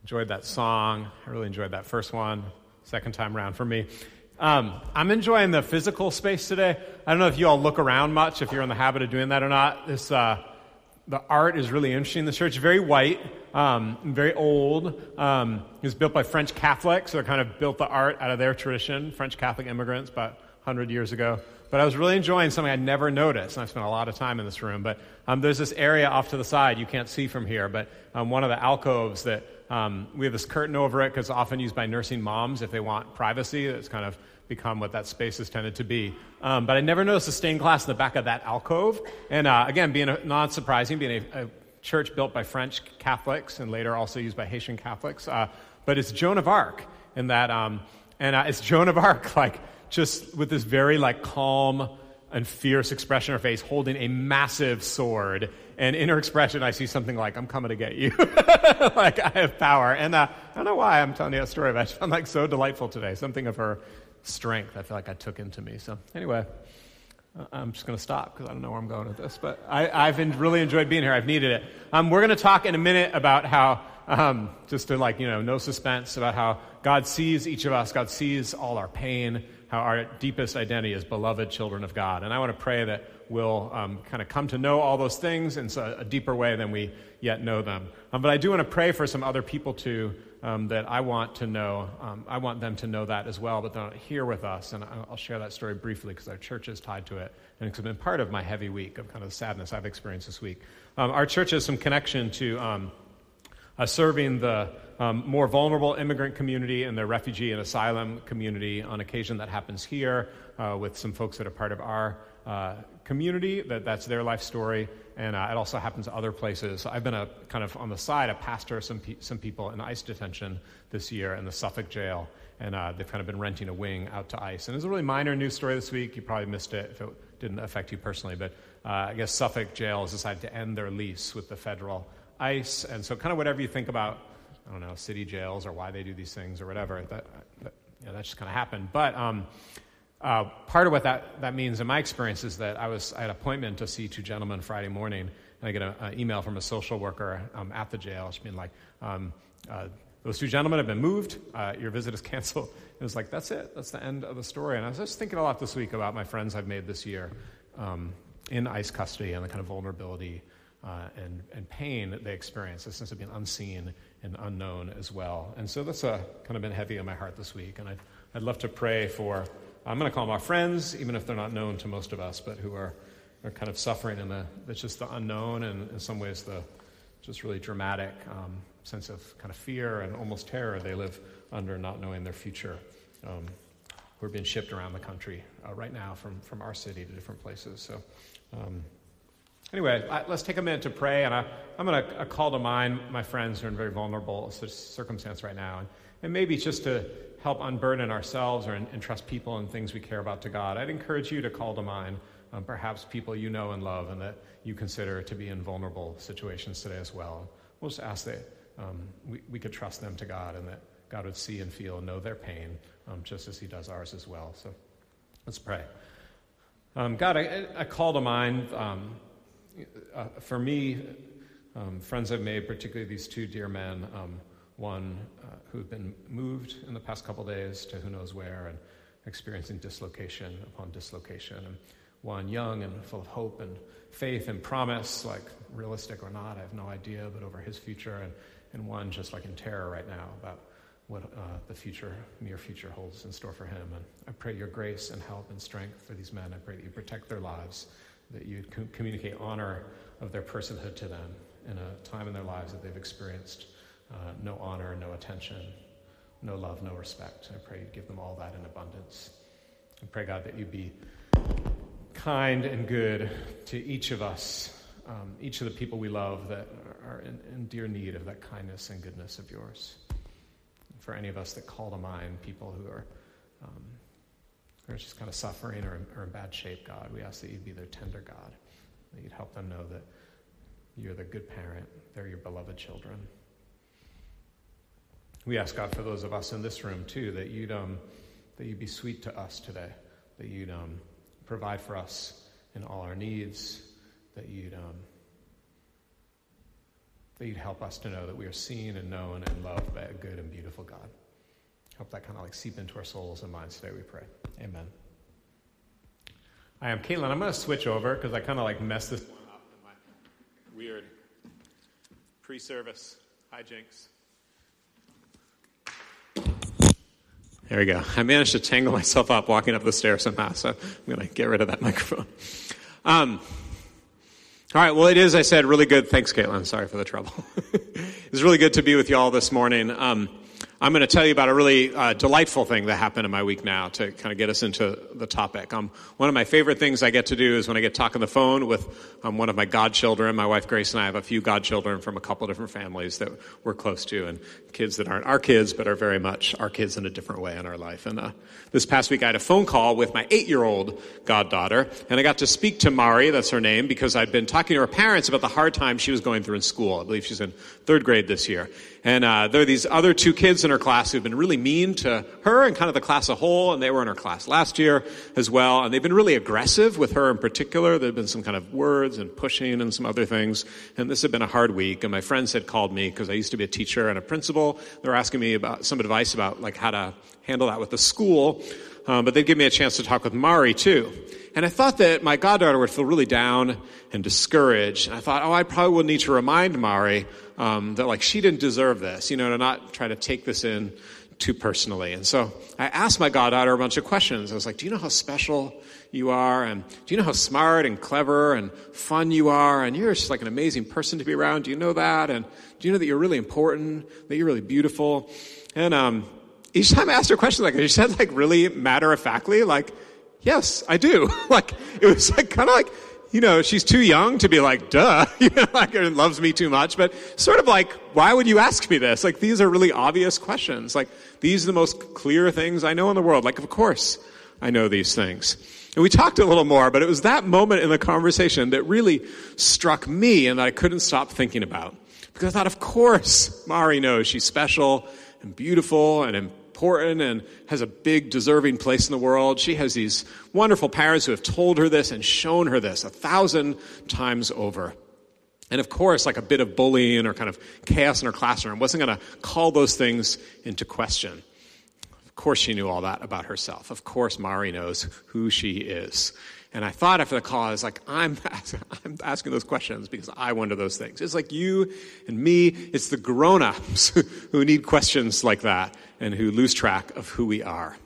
Enjoyed that song. I really enjoyed that first one. Second time around for me. I'm enjoying the physical space today. I don't know if you all look around much, if you're in the habit of doing that or not. The art is really interesting. The church is very white, very old. It was built by French Catholics, so they kind of built the art out of their tradition, French Catholic immigrants about 100 years ago. But I was really enjoying something I'd never noticed, and I've spent a lot of time in this room. But there's this area off to the side you can't see from here, but one of the alcoves that we have this curtain over it because it's often used by nursing moms if they want privacy. It's kind of become what that space has tended to be. But I never noticed the stained glass in the back of that alcove. And again, being not surprising, being a church built by French Catholics and later also used by Haitian Catholics. But it's Joan of Arc in that, it's Joan of Arc, like, just with this very calm and fierce expression on her face, holding a massive sword. And in her expression, I see something like, I'm coming to get you. Like, I have power. And I don't know why I'm telling you that story, but I just found so delightful today. Something of her strength I feel like I took into me. So anyway, I'm just going to stop because I don't know where I'm going with this. But I've really enjoyed being here. I've needed it. We're going to talk in a minute about how, just to no suspense, about how God sees each of us. God sees all our pain, how our deepest identity is beloved children of God. And I want to pray that we'll kind of come to know all those things in a deeper way than we yet know them. But I do want to pray for some other people too that I want to know. I want them to know that as well, but they're not here with us. And I'll share that story briefly because our church is tied to it. And it's been part of my heavy week of kind of the sadness I've experienced this week. Our church has some connection to serving the more vulnerable immigrant community and the refugee and asylum community. On occasion that happens here with some folks that are part of our community, that's their life story, and it also happens other places. I've been on the side, a pastor, some people in ICE detention this year in the Suffolk jail, and they've kind of been renting a wing out to ICE. And there's a really minor news story this week. You probably missed it if it didn't affect you personally, but I guess Suffolk jail has decided to end their lease with the federal ICE, and so kind of whatever you think about, I don't know, city jails or why they do these things or whatever, that just kind of happened. But part of what that means in my experience is that I had an appointment to see two gentlemen Friday morning, and I get an email from a social worker at the jail. She's been like, those two gentlemen have been moved. Your visit is canceled. It was like, that's it. That's the end of the story. And I was just thinking a lot this week about my friends I've made this year in ICE custody and the kind of vulnerability and pain that they experience, a sense of being unseen and unknown as well. And so that's kind of been heavy on my heart this week. And I'd love to pray for, I'm going to call them our friends, even if they're not known to most of us, but who are kind of suffering in that's just the unknown and in some ways the just really dramatic sense of kind of fear and almost terror they live under, not knowing their future. We're being shipped around the country right now from our city to different places. So anyway, let's take a minute to pray, and I'm going to call to mind my friends who are in very vulnerable circumstance right now, and maybe just to help unburden ourselves or entrust people and things we care about to God. I'd encourage you to call to mind perhaps people you know and love and that you consider to be in vulnerable situations today as well. We'll just ask that we could trust them to God and that God would see and feel and know their pain just as he does ours as well. So let's pray. God, I call to mind for me, friends I've made, particularly these two dear men, one who've been moved in the past couple days to who knows where and experiencing dislocation upon dislocation, and one young and full of hope and faith and promise, like realistic or not, I have no idea, but over his future, and one just like in terror right now about what the near future holds in store for him. And I pray your grace and help and strength for these men. I pray that you protect their lives, that you communicate honor of their personhood to them in a time in their lives that they've experienced no honor, no attention, no love, no respect. I pray you give them all that in abundance. I pray, God, that you be kind and good to each of us, each of the people we love that are in dear need of that kindness and goodness of yours. For any of us that call to mind people who are just kind of suffering or in bad shape, God, we ask that you'd be their tender God, that you'd help them know that you're the good parent, they're your beloved children. We ask, God, for those of us in this room, too, that you'd be sweet to us today, that you'd provide for us in all our needs, that you'd that you'd help us to know that we are seen and known and loved by a good and beautiful God. Help that kind of seep into our souls and minds today, we pray. Amen. I am Caitlin. I'm going to switch over because I kind of messed this one up in my weird pre-service hijinks. There we go. I managed to tangle myself up walking up the stairs somehow, so I'm going to get rid of that microphone. All right, well, it is, I said, really good. Thanks, Caitlin. Sorry for the trouble. It's really good to be with you all this morning. I'm going to tell you about a really delightful thing that happened in my week now to kind of get us into the topic. One of my favorite things I get to do is when I get to talk on the phone with one of my godchildren. My wife Grace and I have a few godchildren from a couple different families that we're close to, and kids that aren't our kids but are very much our kids in a different way in our life. And this past week I had a phone call with my 8-year-old goddaughter, and I got to speak to Mari, that's her name, because I'd been talking to her parents about the hard time she was going through in school. I believe she's in 3rd grade this year. And there are these other 2 kids in her class who've been really mean to her and kind of the class as a whole, and they were in her class last year as well, and they've been really aggressive with her in particular. There have been some kind of words and pushing and some other things, and this had been a hard week, and my friends had called me because I used to be a teacher and a principal. They were asking me about some advice about how to handle that with the school, but they'd give me a chance to talk with Mari too. And I thought that my goddaughter would feel really down and discouraged. And I thought, I probably would need to remind Mari that she didn't deserve this, to not try to take this in too personally. And so I asked my goddaughter a bunch of questions. I was like, do you know how special you are? And do you know how smart and clever and fun you are? And you're just an amazing person to be around. Do you know that? And do you know that you're really important, that you're really beautiful? And each time I asked her a question she said really matter-of-factly, yes, I do. It was kind of she's too young to be duh, it loves me too much, but sort of why would you ask me this? These are really obvious questions. These are the most clear things I know in the world. Of course I know these things. And we talked a little more, but it was that moment in the conversation that really struck me and that I couldn't stop thinking about. Because I thought, of course, Mari knows she's special and beautiful and important and has a big deserving place in the world. She has these wonderful parents who have told her this and shown her this 1,000 times over. And of course, a bit of bullying or kind of chaos in her classroom wasn't going to call those things into question. Of course she knew all that about herself. Of course Mari knows who she is. And I thought after the call, I was I'm asking those questions because I wonder those things. It's you and me. It's the grown-ups who need questions like that and who lose track of who we are.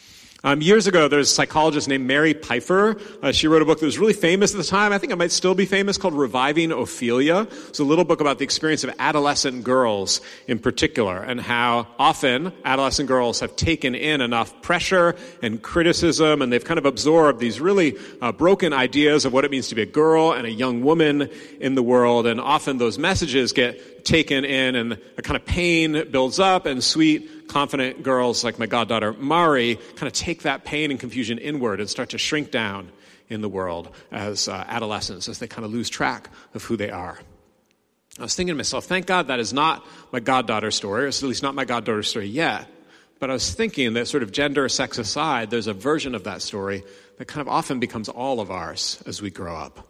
Years ago, there's a psychologist named Mary Pfeiffer. She wrote a book that was really famous at the time. I think it might still be famous, called Reviving Ophelia. It's a little book about the experience of adolescent girls in particular and how often adolescent girls have taken in enough pressure and criticism, and they've kind of absorbed these really broken ideas of what it means to be a girl and a young woman in the world, and often those messages get taken in and a kind of pain builds up, and sweet, confident girls like my goddaughter Mari kind of take that pain and confusion inward and start to shrink down in the world as adolescents, as they kind of lose track of who they are. I was thinking to myself, thank God that is not my goddaughter's story, or at least not my goddaughter's story yet. But I was thinking that sort of gender or sex aside, there's a version of that story that kind of often becomes all of ours as we grow up.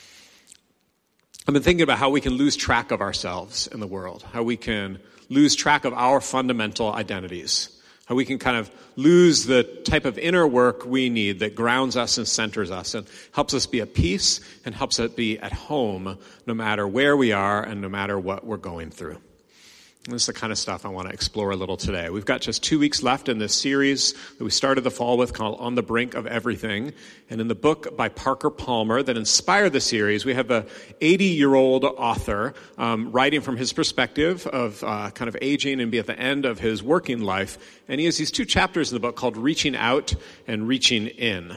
I've been thinking about how we can lose track of ourselves in the world, how we can lose track of our fundamental identities, how we can kind of lose the type of inner work we need that grounds us and centers us and helps us be at peace and helps us be at home no matter where we are and no matter what we're going through. And this is the kind of stuff I want to explore a little today. We've got just 2 weeks left in this series that we started the fall with called On the Brink of Everything. And in the book by Parker Palmer that inspired the series, we have a 80-year-old author writing from his perspective of kind of aging and be at the end of his working life. And he has these 2 chapters in the book called Reaching Out and Reaching In.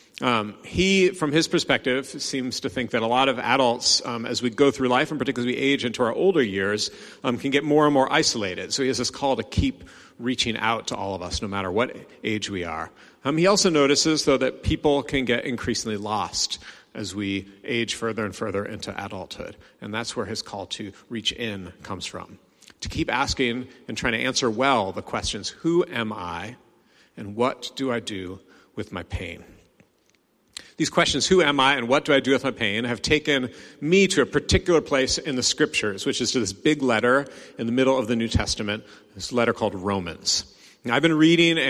He, from his perspective, seems to think that a lot of adults, as we go through life, and particularly as we age into our older years, can get more and more isolated. So he has this call to keep reaching out to all of us, no matter what age we are. He also notices, though, that people can get increasingly lost as we age further and further into adulthood. And that's where his call to reach in comes from. To keep asking and trying to answer well the questions, who am I, and what do I do with my pain? These questions, who am I and what do I do with my pain, have taken me to a particular place in the Scriptures, which is to this big letter in the middle of the New Testament, this letter called Romans. Now, I've been reading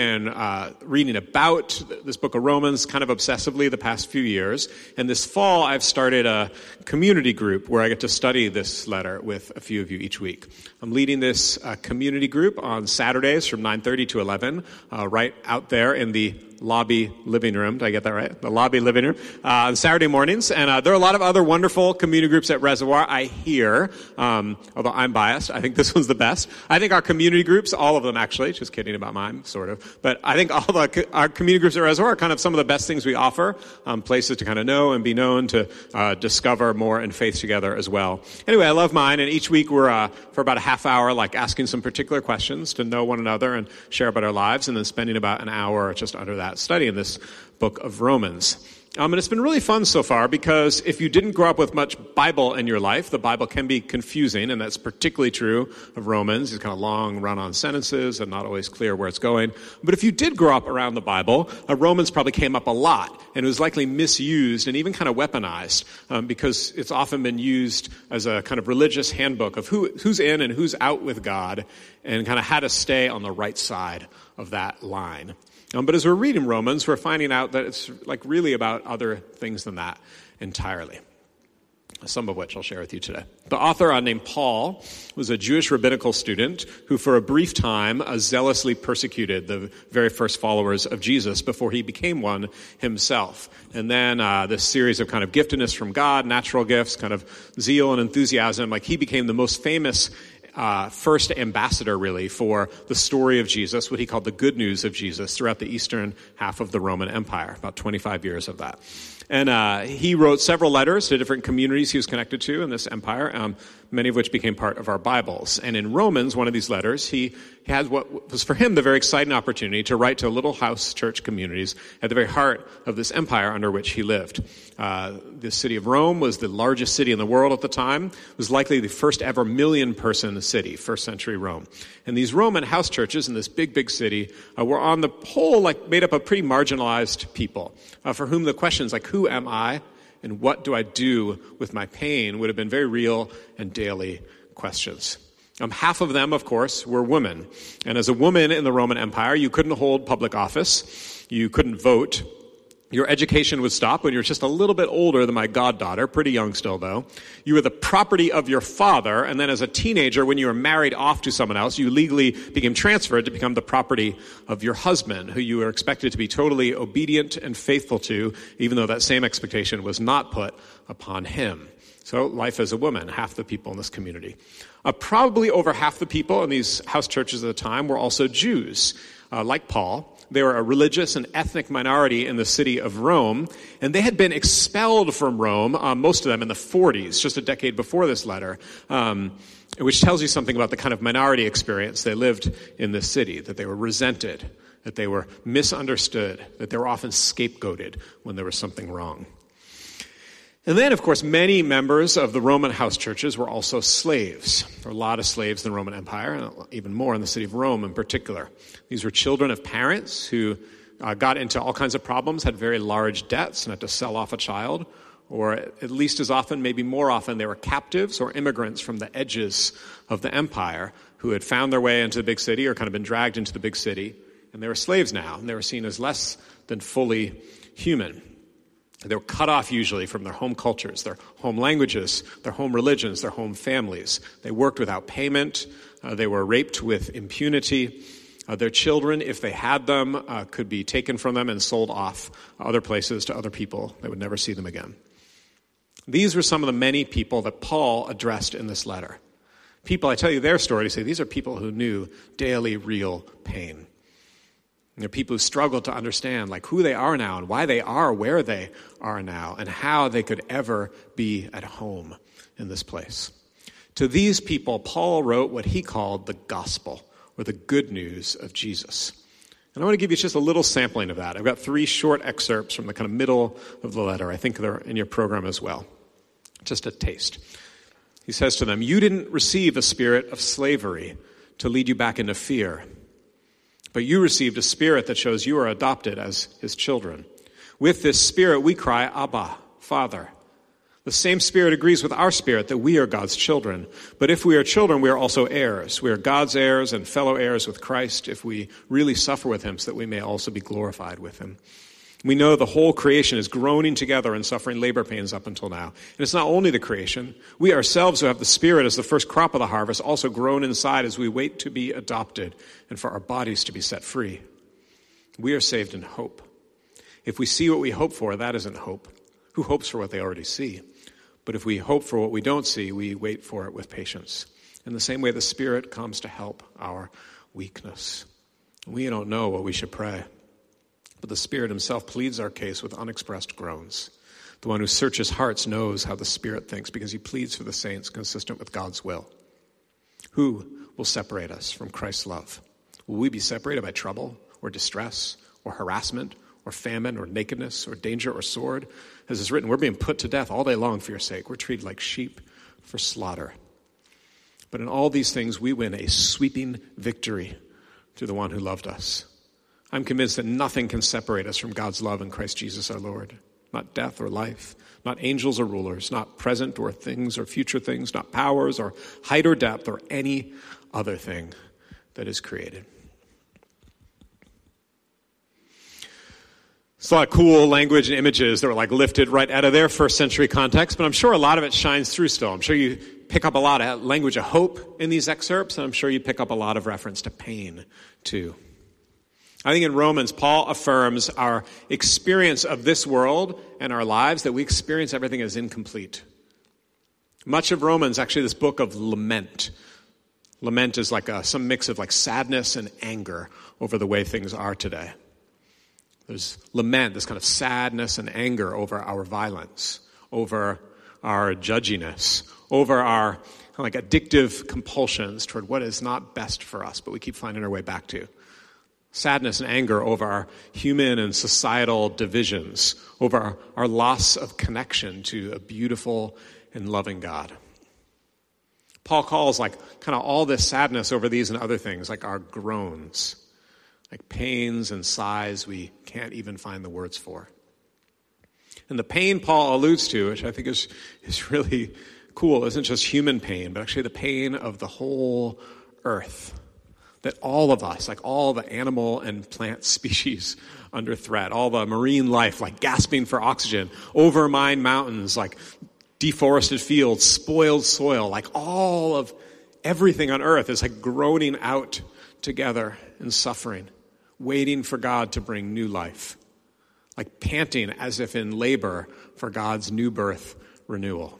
about this book of Romans kind of obsessively the past few years, and this fall I've started a community group where I get to study this letter with a few of you each week. I'm leading this community group on Saturdays from 9:30 to 11, right out there in the lobby living room. Did I get that right? The lobby living room on Saturday mornings. And there are a lot of other wonderful community groups at Reservoir, I hear, although I'm biased. I think this one's the best. I think our community groups, all of them actually, just kidding about mine, sort of. But I think our community groups at Reservoir are kind of some of the best things we offer, places to kind of know and be known, to discover more in faith together as well. Anyway, I love mine. And each week we're, for about a half hour, like asking some particular questions to know one another and share about our lives, and then spending about an hour just under that studying this book of Romans. And it's been really fun so far because if you didn't grow up with much Bible in your life, the Bible can be confusing, and that's particularly true of Romans. These kind of long run-on sentences and not always clear where it's going. But if you did grow up around the Bible, Romans probably came up a lot, and it was likely misused and even kind of weaponized because it's often been used as a kind of religious handbook of who's in and who's out with God and kind of how to stay on the right side of that line. But as we're reading Romans, we're finding out that it's like really about other things than that entirely, some of which I'll share with you today. The author named Paul was a Jewish rabbinical student who for a brief time zealously persecuted the very first followers of Jesus before he became one himself. And then this series of kind of giftedness from God, natural gifts, kind of zeal and enthusiasm, like he became the most famous first ambassador, really, for the story of Jesus, what he called the good news of Jesus, throughout the eastern half of the Roman Empire, about 25 years of that. And he wrote several letters to different communities he was connected to in this empire, many of which became part of our Bibles. And in Romans, one of these letters, he had what was for him the very exciting opportunity to write to little house church communities at the very heart of this empire under which he lived. The city of Rome was the largest city in the world at the time. It was likely the first ever million-person city, first century Rome. And these Roman house churches in this big, big city were on the whole made up of pretty marginalized people for whom the questions like, who am I and what do I do with my pain would have been very real and daily questions. Half of them, of course, were women. And as a woman in the Roman Empire, you couldn't hold public office. You couldn't vote. Your education would stop when you were just a little bit older than my goddaughter, pretty young still though. You were the property of your father, and then as a teenager, when you were married off to someone else, you legally became transferred to become the property of your husband, who you were expected to be totally obedient and faithful to, even though that same expectation was not put upon him. So life as a woman, half the people in this community. Probably over half the people in these house churches at the time were also Jews, like Paul. They were a religious and ethnic minority in the city of Rome, and they had been expelled from Rome, most of them in the 40s, just a decade before this letter, which tells you something about the kind of minority experience they lived in this city, that they were resented, that they were misunderstood, that they were often scapegoated when there was something wrong. And then, of course, many members of the Roman house churches were also slaves. There were a lot of slaves in the Roman Empire, and even more in the city of Rome in particular. These were children of parents who got into all kinds of problems, had very large debts, and had to sell off a child. Or at least as often, maybe more often, they were captives or immigrants from the edges of the empire who had found their way into the big city or kind of been dragged into the big city. And they were slaves now, and they were seen as less than fully human. They were cut off usually from their home cultures, their home languages, their home religions, their home families. They worked without payment. They were raped with impunity. Their children, if they had them, could be taken from them and sold off other places to other people. They would never see them again. These were some of the many people that Paul addressed in this letter. People, I tell you their story to say these are people who knew daily, real pain. They're people who struggle to understand like who they are now and why they are where they are now and how they could ever be at home in this place. To these people, Paul wrote what he called the gospel, or the good news of Jesus. And I want to give you just a little sampling of that. I've got 3 short excerpts from the kind of middle of the letter. I think they're in your program as well. Just a taste. He says to them, "You didn't receive a spirit of slavery to lead you back into fear. But you received a spirit that shows you are adopted as his children. With this Spirit we cry, Abba, Father. The same Spirit agrees with our spirit that we are God's children. But if we are children, we are also heirs. We are God's heirs and fellow heirs with Christ if we really suffer with him so that we may also be glorified with him. We know the whole creation is groaning together and suffering labor pains up until now. And it's not only the creation. We ourselves who have the Spirit as the first crop of the harvest also groan inside as we wait to be adopted and for our bodies to be set free. We are saved in hope. If we see what we hope for, that isn't hope. Who hopes for what they already see? But if we hope for what we don't see, we wait for it with patience. In the same way, the Spirit comes to help our weakness. We don't know what we should pray, but the Spirit himself pleads our case with unexpressed groans. The one who searches hearts knows how the Spirit thinks because he pleads for the saints consistent with God's will. Who will separate us from Christ's love? Will we be separated by trouble or distress or harassment or famine or nakedness or danger or sword? As is written, we're being put to death all day long for your sake. We're treated like sheep for slaughter. But in all these things, we win a sweeping victory through the one who loved us. I'm convinced that nothing can separate us from God's love in Christ Jesus our Lord. Not death or life, not angels or rulers, not present or things or future things, not powers or height or depth or any other thing that is created. It's a lot of cool language and images that were like lifted right out of their first century context, but I'm sure a lot of it shines through still. I'm sure you pick up a lot of language of hope in these excerpts, and I'm sure you pick up a lot of reference to pain too. I think in Romans, Paul affirms our experience of this world and our lives, that we experience everything as incomplete. Much of Romans, actually this book of lament. Lament is like some mix of like sadness and anger over the way things are today. There's lament, this kind of sadness and anger over our violence, over our judginess, over our kind of like addictive compulsions toward what is not best for us, but we keep finding our way back to. Sadness and anger over our human and societal divisions, over our loss of connection to a beautiful and loving God. Paul calls like kind of all this sadness over these and other things like our groans, like pains and sighs we can't even find the words for. And the pain Paul alludes to, which I think is really cool, isn't just human pain, but actually the pain of the whole earth. That all of us, like all the animal and plant species under threat, all the marine life, like gasping for oxygen, overmined mountains, like deforested fields, spoiled soil, like all of everything on earth is like groaning out together in suffering, waiting for God to bring new life, like panting as if in labor for God's new birth renewal.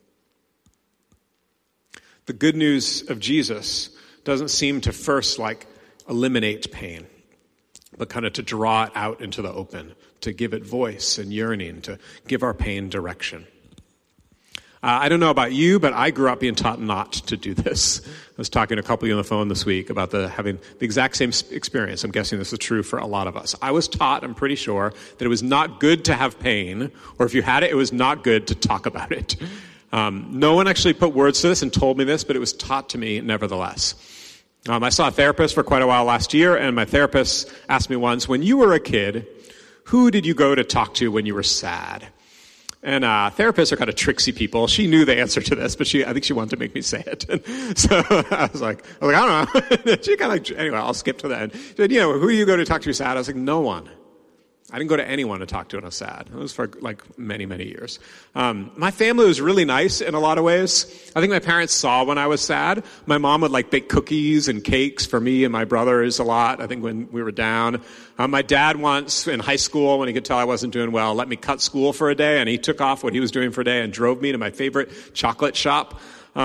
The good news of Jesus doesn't seem to first like eliminate pain, but kind of to draw it out into the open, to give it voice and yearning, to give our pain direction. I don't know about you, but I grew up being taught not to do this. I was talking to a couple of you on the phone this week about having the exact same experience. I'm guessing this is true for a lot of us. I was taught, I'm pretty sure, that it was not good to have pain, or if you had it, it was not good to talk about it. No one actually put words to this and told me this, but it was taught to me nevertheless. I saw a therapist for quite a while last year, and my therapist asked me once, when you were a kid, who did you go to talk to when you were sad? And therapists are kind of tricksy people. She knew the answer to this, but I think she wanted to make me say it. And so I was like, I don't know. She kind of anyway, I'll skip to that. She said, who do you go to talk to sad? I was like, no one. I didn't go to anyone to talk to when I was sad. It was for like many, many years. My family was really nice in a lot of ways. I think my parents saw when I was sad. My mom would like bake cookies and cakes for me and my brothers a lot, I think when we were down. My dad once in high school, when he could tell I wasn't doing well, let me cut school for a day, and he took off what he was doing for a day and drove me to my favorite chocolate shop.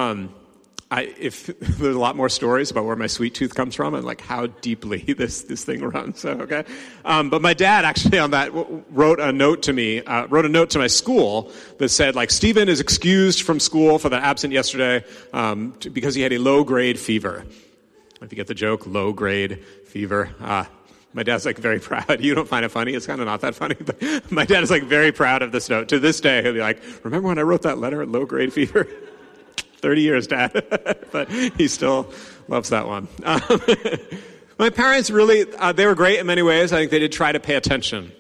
If there's a lot more stories about where my sweet tooth comes from and like how deeply this thing runs. So, okay. But my dad actually on that wrote a note to my school that said like, Stephen is excused from school for the absent yesterday, because he had a low grade fever. If you get the joke, low grade fever. My dad's like very proud. You don't find it funny. It's kind of not that funny, but my dad is like very proud of this note. To this day, he'll be like, remember when I wrote that letter at low grade fever? 30 years, Dad. But he still loves that one. My parents really, they were great in many ways. I think they did try to pay attention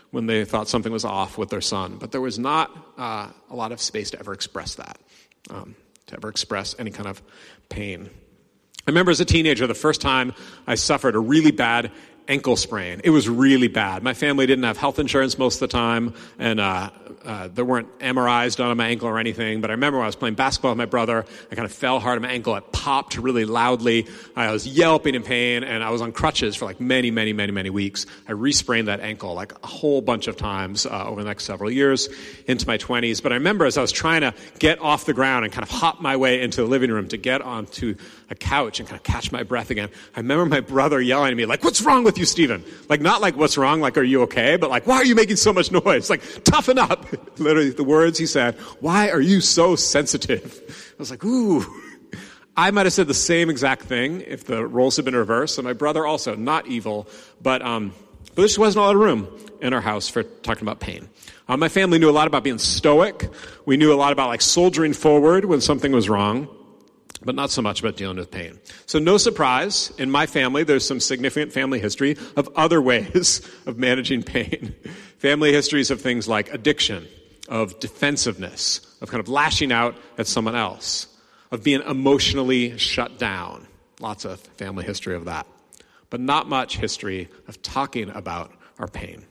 when they thought something was off with their son. But there was not a lot of space to ever express that, to ever express any kind of pain. I remember as a teenager, the first time I suffered a really bad ankle sprain. It was really bad. My family didn't have health insurance most of the time, and there weren't MRIs done on my ankle or anything. But I remember when I was playing basketball with my brother, I kind of fell hard on my ankle. It popped really loudly. I was yelping in pain, and I was on crutches for like many weeks. I re-sprained that ankle like a whole bunch of times over the next several years into my 20s. But I remember as I was trying to get off the ground and kind of hop my way into the living room to get onto a couch and kind of catch my breath again, I remember my brother yelling at me like, "What's wrong with you, Stephen?" Like, not like, "What's wrong?" Like, "Are you okay?" But like, "Why are you making so much noise?" Like, "Toughen up." Literally the words he said, "Why are you so sensitive?" I was like, ooh. I might have said the same exact thing if the roles had been reversed. And my brother also, not evil, but there just wasn't a lot of room in our house for talking about pain. My family knew a lot about being stoic. We knew a lot about like soldiering forward when something was wrong, but not so much about dealing with pain. So no surprise, in my family, there's some significant family history of other ways of managing pain. Family histories of things like addiction, of defensiveness, of kind of lashing out at someone else, of being emotionally shut down. Lots of family history of that. But not much history of talking about our pain.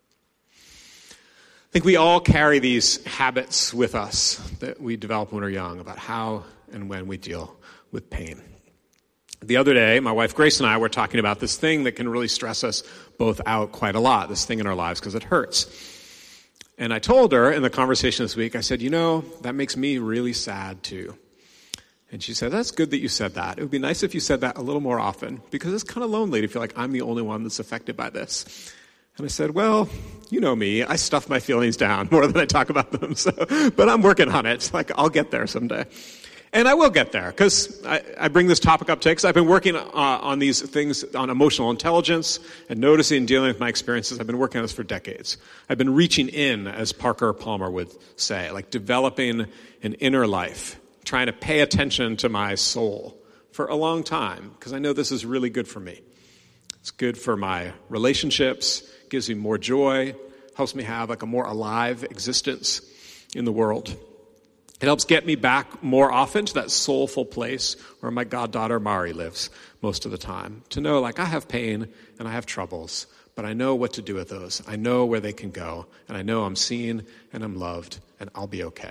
I think we all carry these habits with us that we develop when we're young about how and when we deal with pain. The other day, my wife Grace and I were talking about this thing that can really stress us both out quite a lot, this thing in our lives, because it hurts. And I told her in the conversation this week, I said, that makes me really sad too. And she said, "That's good that you said that. It would be nice if you said that a little more often, because it's kind of lonely to feel like I'm the only one that's affected by this." And I said, "Well, you know me. I stuff my feelings down more than I talk about them. But I'm working on it. Like, I'll get there someday." And I will get there, because I bring this topic up today because I've been working on these things, on emotional intelligence and noticing and dealing with my experiences. I've been working on this for decades. I've been reaching in, as Parker Palmer would say, like developing an inner life, trying to pay attention to my soul for a long time, because I know this is really good for me. It's good for my relationships, gives me more joy, helps me have like a more alive existence in the world. It helps get me back more often to that soulful place where my goddaughter Mari lives most of the time. To know, like, I have pain and I have troubles, but I know what to do with those. I know where they can go, and I know I'm seen and I'm loved, and I'll be okay.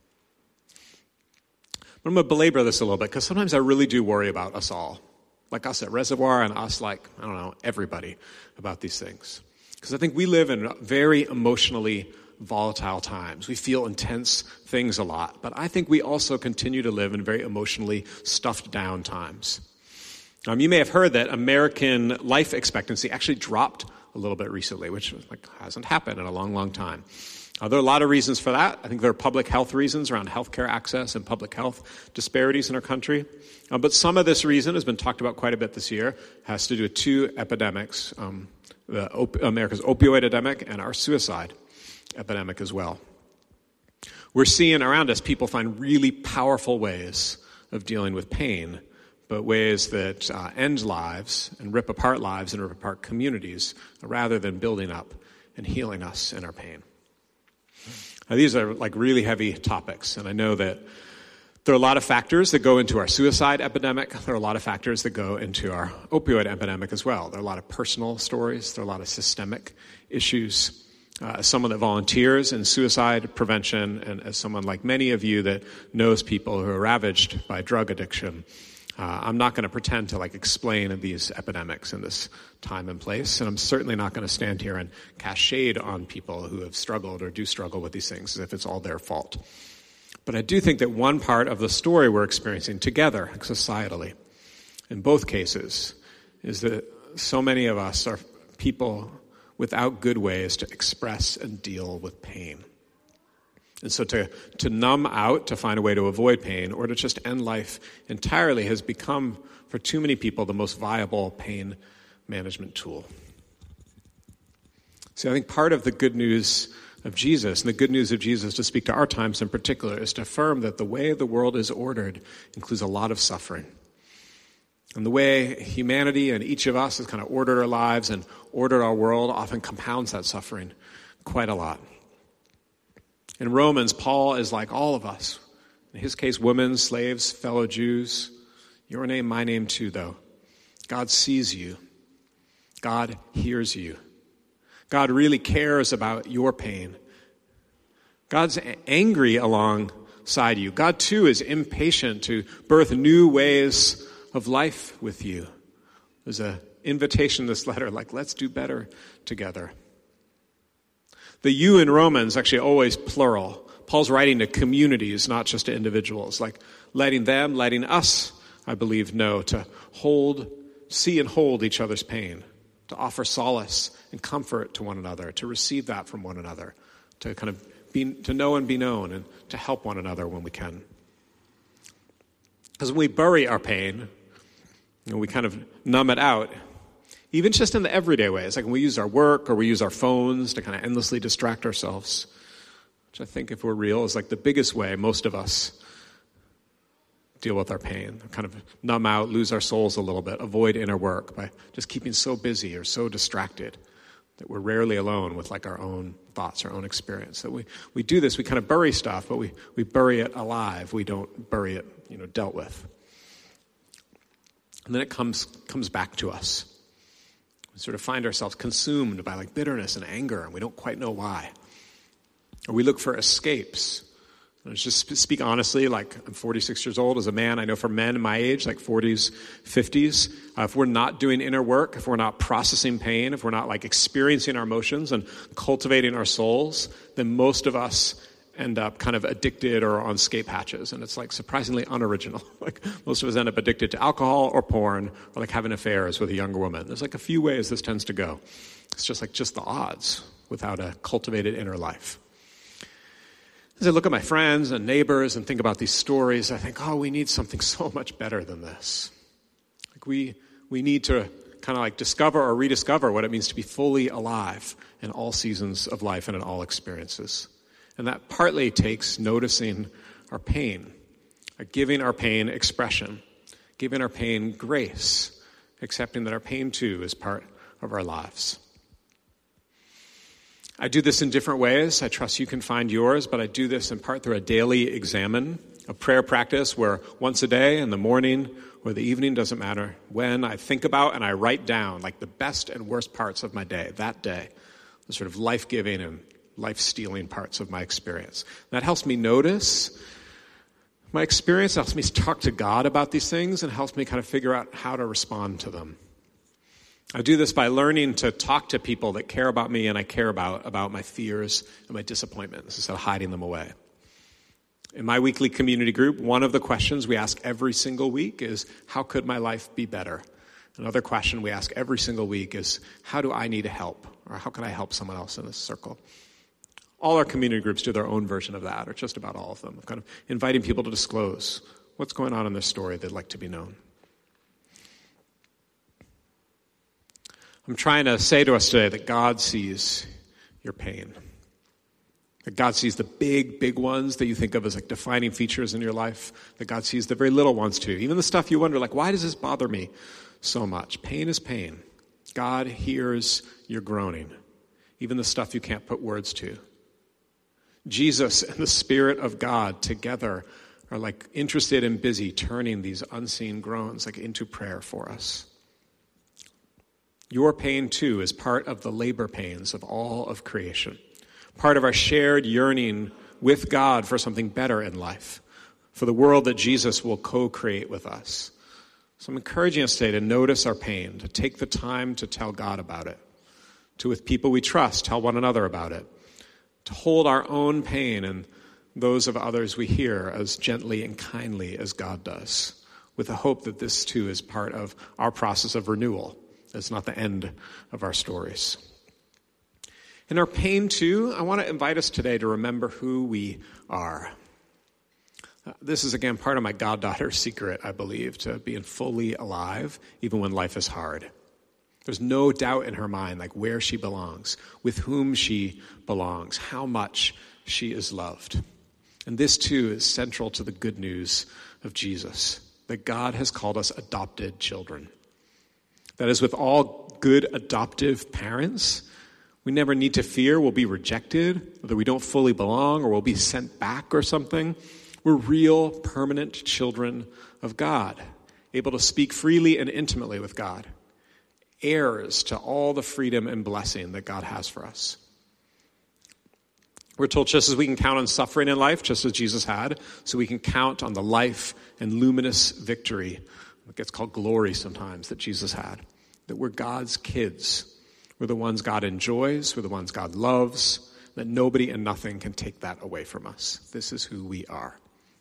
But I'm going to belabor this a little bit, because sometimes I really do worry about us all. Like us at Reservoir and us, like, I don't know, everybody about these things. Because I think we live in very emotionally volatile times. We feel intense things a lot, but I think we also continue to live in very emotionally stuffed down times. You may have heard that American life expectancy actually dropped a little bit recently, which hasn't happened in a long, long time. There are a lot of reasons for that. I think there are public health reasons around healthcare access and public health disparities in our country. But some of this reason has been talked about quite a bit this year, has to do with two epidemics, America's opioid epidemic and our suicide epidemic as well. We're seeing around us people find really powerful ways of dealing with pain, but ways that end lives and rip apart lives and rip apart communities rather than building up and healing us in our pain. Now, these are like really heavy topics, and I know that there are a lot of factors that go into our suicide epidemic. There are a lot of factors that go into our opioid epidemic as well. There are a lot of personal stories. There are a lot of systemic issues. As someone that volunteers in suicide prevention, and as someone like many of you that knows people who are ravaged by drug addiction, I'm not going to pretend to explain these epidemics in this time and place, and I'm certainly not going to stand here and cast shade on people who have struggled or do struggle with these things as if it's all their fault. But I do think that one part of the story we're experiencing together societally, in both cases, is that so many of us are people without good ways to express and deal with pain. And so to numb out, to find a way to avoid pain, or to just end life entirely has become, for too many people, the most viable pain management tool. See, I think part of the good news of Jesus, and the good news of Jesus to speak to our times in particular, is to affirm that the way the world is ordered includes a lot of suffering. And the way humanity and each of us has kind of ordered our lives and ordered our world often compounds that suffering quite a lot. In Romans, Paul is like all of us. In his case, women, slaves, fellow Jews. Your name, my name too, though. God sees you. God hears you. God really cares about your pain. God's angry alongside you. God, too, is impatient to birth new ways of life with you. There's an invitation in this letter, like, let's do better together. The you in Romans actually always plural. Paul's writing to communities, not just to individuals, like letting us, I believe, know to see and hold each other's pain, to offer solace and comfort to one another, to receive that from one another, to kind of to know and be known, and to help one another when we can. Because when we bury our pain, we kind of numb it out, even just in the everyday ways, like when we use our work or we use our phones to kind of endlessly distract ourselves, which I think, if we're real, is like the biggest way most of us deal with our pain. Kind of numb out, lose our souls a little bit, avoid inner work by just keeping so busy or so distracted that we're rarely alone with like our own thoughts, our own experience. That we do this, we kind of bury stuff, but we bury it alive. We don't bury it, dealt with. And then it comes back to us. We sort of find ourselves consumed by like bitterness and anger, and we don't quite know why. Or we look for escapes. And just speak honestly, like I'm 46 years old as a man. I know for men my age, like 40s, 50s, if we're not doing inner work, if we're not processing pain, if we're not like experiencing our emotions and cultivating our souls, then most of us end up kind of addicted or on escape hatches. And it's like surprisingly unoriginal. Like most of us end up addicted to alcohol or porn or like having affairs with a younger woman. There's like a few ways this tends to go. It's just the odds without a cultivated inner life. As I look at my friends and neighbors and think about these stories, I think, we need something so much better than this. Like we need to kind of like discover or rediscover what it means to be fully alive in all seasons of life and in all experiences. And that partly takes noticing our pain, like giving our pain expression, giving our pain grace, accepting that our pain too is part of our lives. I do this in different ways. I trust you can find yours, but I do this in part through a daily examine, a prayer practice where once a day in the morning or the evening, doesn't matter when, I think about and I write down like the best and worst parts of my day, that day, the sort of life-giving and life-stealing parts of my experience. That helps me notice my experience, helps me talk to God about these things, and helps me kind of figure out how to respond to them. I do this by learning to talk to people that care about me and I care about my fears and my disappointments instead of hiding them away. In my weekly community group, one of the questions we ask every single week is, how could my life be better? Another question we ask every single week is, how do I need help? Or how can I help someone else in this circle? All our community groups do their own version of that, or just about all of them, kind of inviting people to disclose what's going on in their story they'd like to be known. I'm trying to say to us today that God sees your pain. That God sees the big ones that you think of as like defining features in your life. That God sees the very little ones too. Even the stuff you wonder, like, why does this bother me so much? Pain is pain. God hears your groaning. Even the stuff you can't put words to. Jesus and the Spirit of God together are like interested and busy turning these unseen groans like into prayer for us. Your pain, too, is part of the labor pains of all of creation, part of our shared yearning with God for something better in life, for the world that Jesus will co-create with us. So I'm encouraging us today to notice our pain, to take the time to tell God about it, to, with people we trust, tell one another about it, to hold our own pain and those of others we hear as gently and kindly as God does, with the hope that this, too, is part of our process of renewal. It's not the end of our stories. In our pain, too, I want to invite us today to remember who we are. This is, again, part of my goddaughter secret, I believe, to being fully alive, even when life is hard. There's no doubt in her mind, like where she belongs, with whom she belongs, how much she is loved. And this, too, is central to the good news of Jesus. that God has called us adopted children. That is, with all good adoptive parents, we never need to fear we'll be rejected, or that we don't fully belong, or we'll be sent back or something. We're real, permanent children of God, able to speak freely and intimately with God, heirs to all the freedom and blessing that God has for us. We're told just as we can count on suffering in life, just as Jesus had, so we can count on the life and luminous victory, what gets called glory sometimes, that Jesus had. That we're God's kids. We're the ones God enjoys. We're the ones God loves. That nobody and nothing can take that away from us. This is who we are.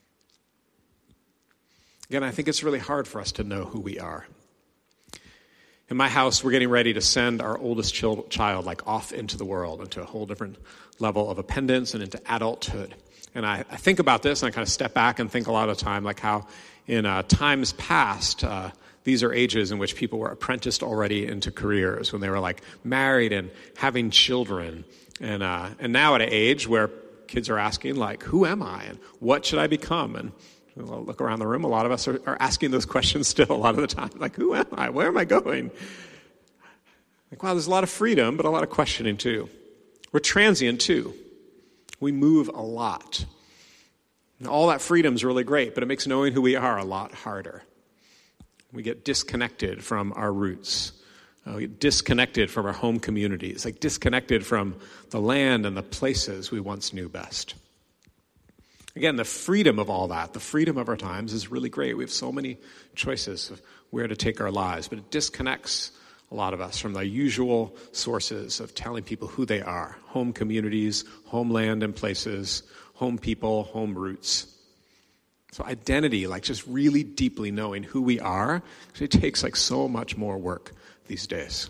Again, I think it's really hard for us to know who we are. In my house, we're getting ready to send our oldest child off into the world, into a whole different level of appendance and into adulthood. And I think about this, and I kind of step back and think a lot of the time, like how in times past, these are ages in which people were apprenticed already into careers, when they were married and having children. And now at an age where kids are asking, who am I? And what should I become? And I'll look around the room, a lot of us are asking those questions still a lot of the time. Who am I? Where am I going? Wow, there's a lot of freedom, but a lot of questioning too. We're transient too. We move a lot. And all that freedom is really great, but it makes knowing who we are a lot harder. We get disconnected from our roots. We get disconnected from our home communities, disconnected from the land and the places we once knew best. Again, the freedom of all that, the freedom of our times is really great. We have so many choices of where to take our lives, but it disconnects a lot of us from the usual sources of telling people who they are. Home communities, homeland and places, home people, home roots. So identity, just really deeply knowing who we are, actually takes so much more work these days.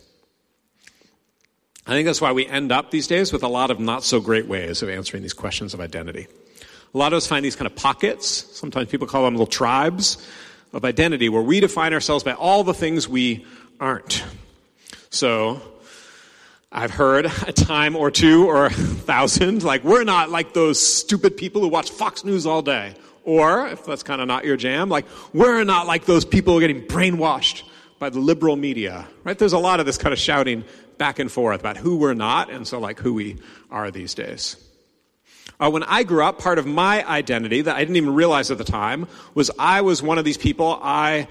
I think that's why we end up these days with a lot of not so great ways of answering these questions of identity. A lot of us find these kind of pockets, sometimes people call them little tribes, of identity where we define ourselves by all the things we aren't. So I've heard a time or two or 1,000, we're not like those stupid people who watch Fox News all day. Or, if that's kind of not your jam, we're not like those people who are getting brainwashed by the liberal media, right? There's a lot of this kind of shouting back and forth about who we're not and so who we are these days. When I grew up, part of my identity that I didn't even realize at the time was I was one of these people. I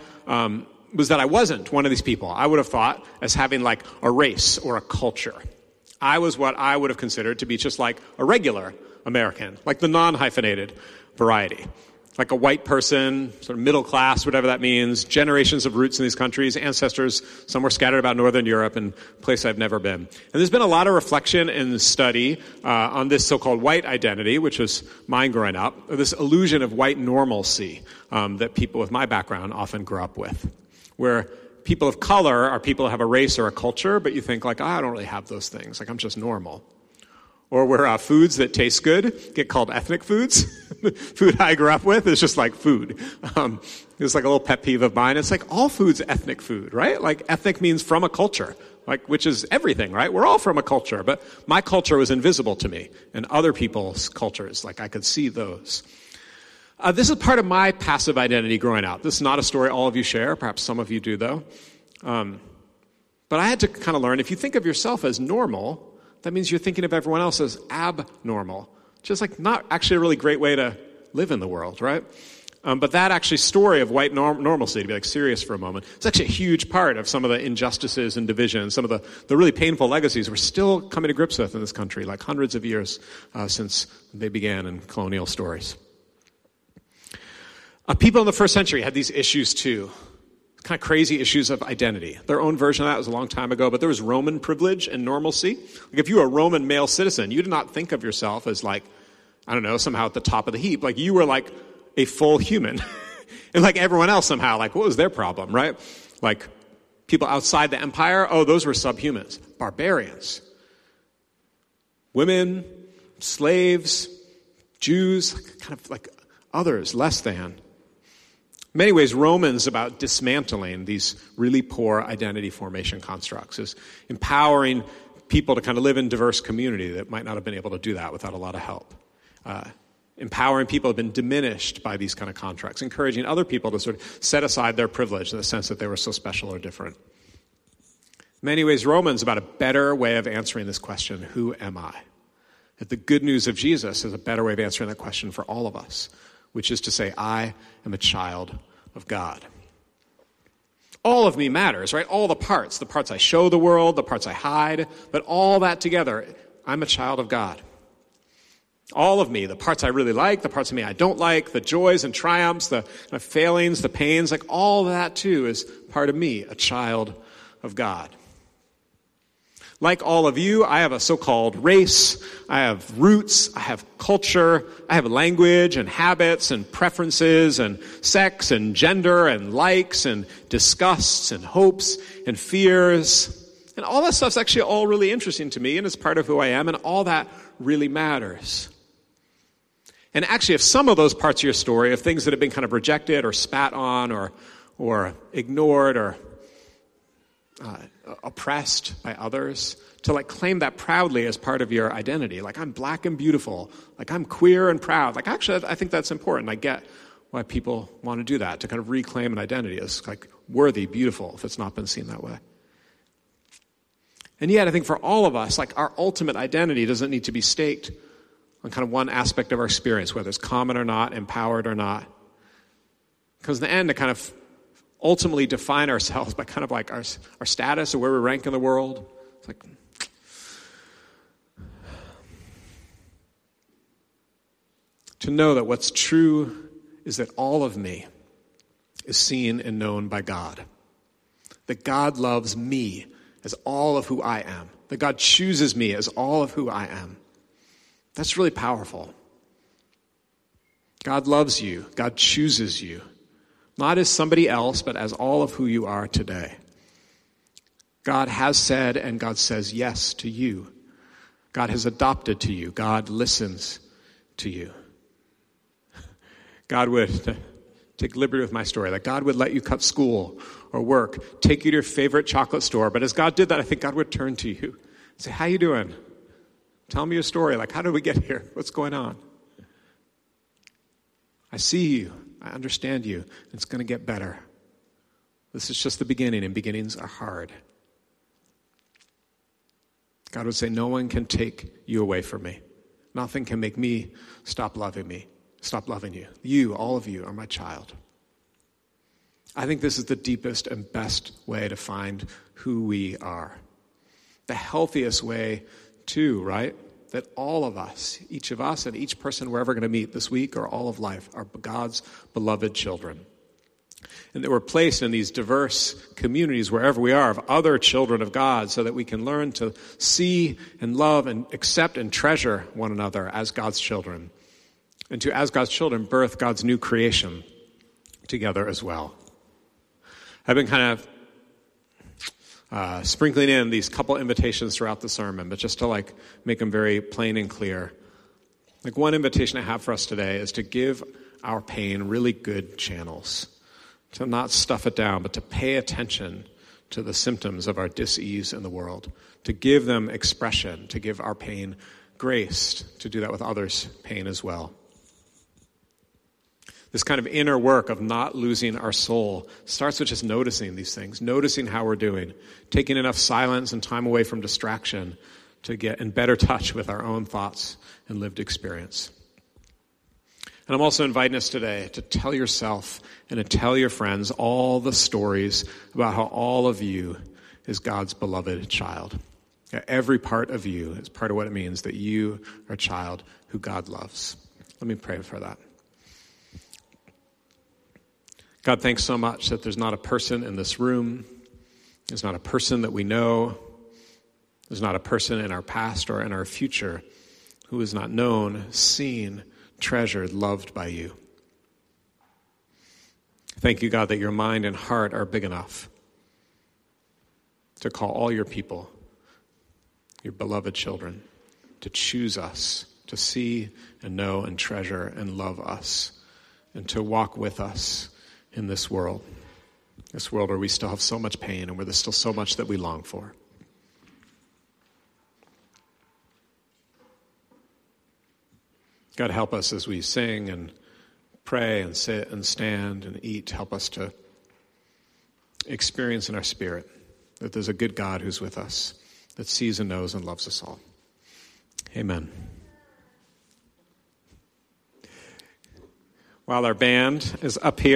wasn't one of these people. I would have thought as having a race or a culture. I was what I would have considered to be just a regular American, the non-hyphenated variety. A white person, sort of middle class, whatever that means, generations of roots in these countries, ancestors somewhere scattered about Northern Europe and a place I've never been. And there's been a lot of reflection and study on this so-called white identity, which was mine growing up, this illusion of white normalcy that people with my background often grew up with, where people of color are people who have a race or a culture, but you think I don't really have those things, I'm just normal. Or where foods that taste good get called ethnic foods. Food I grew up with is just food. It's a little pet peeve of mine. It's all food's ethnic food, right? Ethnic means from a culture, which is everything, right? We're all from a culture, but my culture was invisible to me, and other people's cultures, I could see those. This is part of my passive identity growing up. This is not a story all of you share. Perhaps some of you do, though. But I had to kind of learn, if you think of yourself as normal, that means you're thinking of everyone else as abnormal. Just not actually a really great way to live in the world, right? But that actually story of white normalcy, to be serious for a moment, it's actually a huge part of some of the injustices and divisions, some of the really painful legacies we're still coming to grips with in this country, hundreds of years since they began in colonial stories. People in the first century had these issues too. Kind of crazy issues of identity. Their own version of that was a long time ago, but there was Roman privilege and normalcy. If you were a Roman male citizen, you did not think of yourself as somehow at the top of the heap. You were a full human. And everyone else somehow, what was their problem, right? People outside the empire, those were subhumans. Barbarians. Women, slaves, Jews, kind of others, less than. In many ways, Romans about dismantling these really poor identity formation constructs, is empowering people to kind of live in diverse community that might not have been able to do that without a lot of help. empowering people have been diminished by these kind of contracts, encouraging other people to sort of set aside their privilege in the sense that they were so special or different. In many ways, Romans is about a better way of answering this question, who am I? That the good news of Jesus is a better way of answering that question for all of us, which is to say, I am a child of God. All of me matters, right? All the parts I show the world, the parts I hide, but all that together, I'm a child of God. All of me, the parts I really like, the parts of me I don't like, the joys and triumphs, the failings, the pains, like all that too is part of me, a child of God. Like all of you, I have a so-called race, I have roots, I have culture, I have language and habits and preferences and sex and gender and likes and disgusts and hopes and fears. And all that stuff's actually all really interesting to me and it's part of who I am and all that really matters. And actually, if some of those parts of your story, of things that have been kind of rejected or spat on or ignored or oppressed by others, to like claim that proudly as part of your identity. Like, I'm black and beautiful. Like, I'm queer and proud. Like, actually, I think that's important. I get why people want to do that, to kind of reclaim an identity as like worthy, beautiful, if it's not been seen that way. And yet, I think for all of us, like our ultimate identity doesn't need to be staked on kind of one aspect of our experience, whether it's common or not, empowered or not. Because in the end, to kind of ultimately define ourselves by kind of like our status or where we rank in the world. It's like, to know that what's true is that all of me is seen and known by God. That God loves me as all of who I am. That God chooses me as all of who I am. That's really powerful. God loves you. God chooses you. Not as somebody else, but as all of who you are today. God has said and God says yes to you. God has adopted to you. God listens to you. God would take liberty with my story. That God would let you cut school or work, take you to your favorite chocolate store. But as God did that, I think God would turn to you and say, how you doing? Tell me your story. Like, how did we get here? What's going on? I see you. I understand you. It's going to get better. This is just the beginning, and beginnings are hard. God would say, no one can take you away from me. Nothing can make me stop loving you. You, all of you, are my child. I think this is the deepest and best way to find who we are. The healthiest way too, right? That all of us, each of us and each person we're ever going to meet this week or all of life are God's beloved children. And that we're placed in these diverse communities wherever we are of other children of God so that we can learn to see and love and accept and treasure one another as God's children. And to, as God's children, birth God's new creation together as well. I've been kind of sprinkling in these couple invitations throughout the sermon, but just to like make them very plain and clear. Like one invitation I have for us today is to give our pain really good channels, to not stuff it down, but to pay attention to the symptoms of our dis-ease in the world, to give them expression, to give our pain grace, to do that with others' pain as well. This kind of inner work of not losing our soul starts with just noticing these things, noticing how we're doing, taking enough silence and time away from distraction to get in better touch with our own thoughts and lived experience. And I'm also inviting us today to tell yourself and to tell your friends all the stories about how all of you is God's beloved child. Every part of you is part of what it means that you are a child who God loves. Let me pray for that. God, thanks so much that there's not a person in this room, there's not a person that we know, there's not a person in our past or in our future who is not known, seen, treasured, loved by you. Thank you, God, that your mind and heart are big enough to call all your people, your beloved children, to choose us, to see and know and treasure and love us, and to walk with us in this world where we still have so much pain and where there's still so much that we long for. God, help us as we sing and pray and sit and stand and eat. Help us to experience in our spirit that there's a good God who's with us, that sees and knows and loves us all. Amen. While our band is up here,